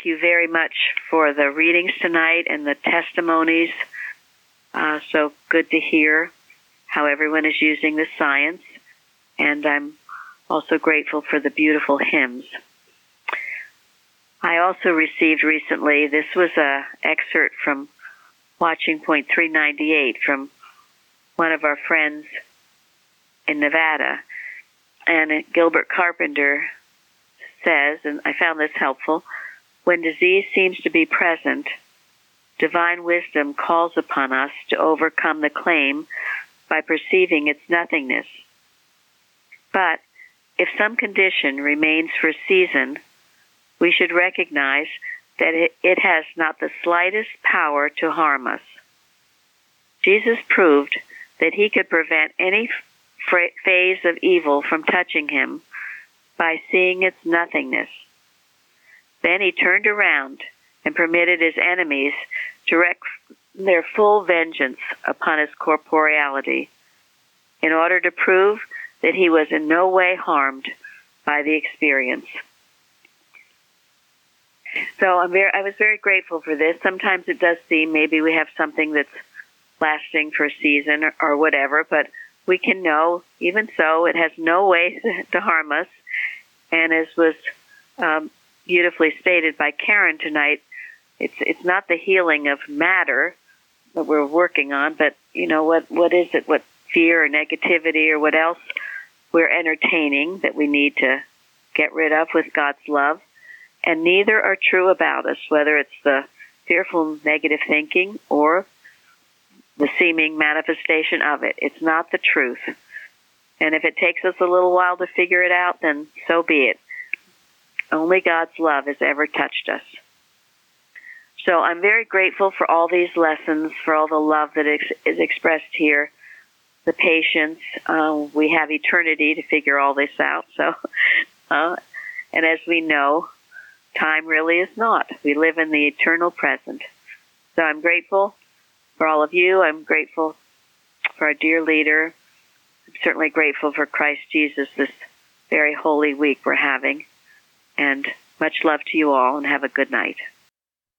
thank you very much for the readings tonight and the testimonies. So good to hear how everyone is using the science. And I'm also grateful for the beautiful hymns. I also received recently, this was an excerpt from Watching Point 398 from one of our friends in Nevada. And Gilbert Carpenter says, and I found this helpful, when disease seems to be present, divine wisdom calls upon us to overcome the claim by perceiving its nothingness. But if some condition remains for a season, we should recognize that it has not the slightest power to harm us. Jesus proved that he could prevent any phase of evil from touching him by seeing its nothingness. Then he turned around and permitted his enemies to wreak their full vengeance upon his corporeality in order to prove that he was in no way harmed by the experience. So I was very grateful for this. Sometimes it does seem maybe we have something that's lasting for a season or whatever, but we can know, even so, it has no way to harm us. And as was beautifully stated by Karen tonight, it's not the healing of matter that we're working on, but what is it? What fear or negativity or what else we're entertaining that we need to get rid of with God's love? And neither are true about us, whether it's the fearful negative thinking or the seeming manifestation of it. It's not the truth. And if it takes us a little while to figure it out, then so be it. Only God's love has ever touched us. So I'm very grateful for all these lessons, for all the love that is expressed here, the patience. We have eternity to figure all this out. So, and as we know, time really is not. We live in the eternal present. So I'm grateful for all of you. I'm grateful for our dear leader. I'm certainly grateful for Christ Jesus this very holy week we're having. And much love to you all, and have a good night.